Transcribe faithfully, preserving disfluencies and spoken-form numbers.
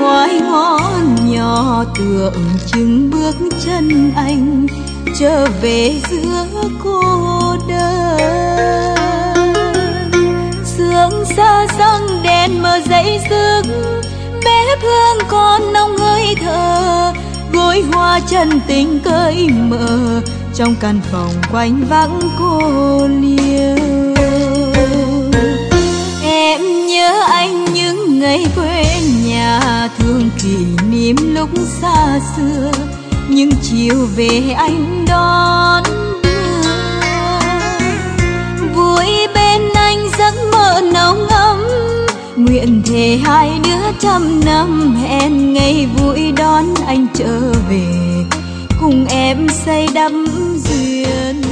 ngoài ngõ nhỏ tưởng chừng bước chân anh trở về giữa cô đơn. Sương xa răng đèn mờ dậy rước, bếp hương còn nồng hơi thở, gối hoa chân tình cởi mở trong căn phòng quanh vắng cô liêu. Em nhớ anh những ngày quê nhà, thương kỷ niệm lúc xa xưa, những chiều về anh đón đưa. Vui bên anh giấc mơ nồng ấm, nguyện thề hai đứa trăm năm hẹn ngày vui đón anh trở về, cùng em xây đắp duyên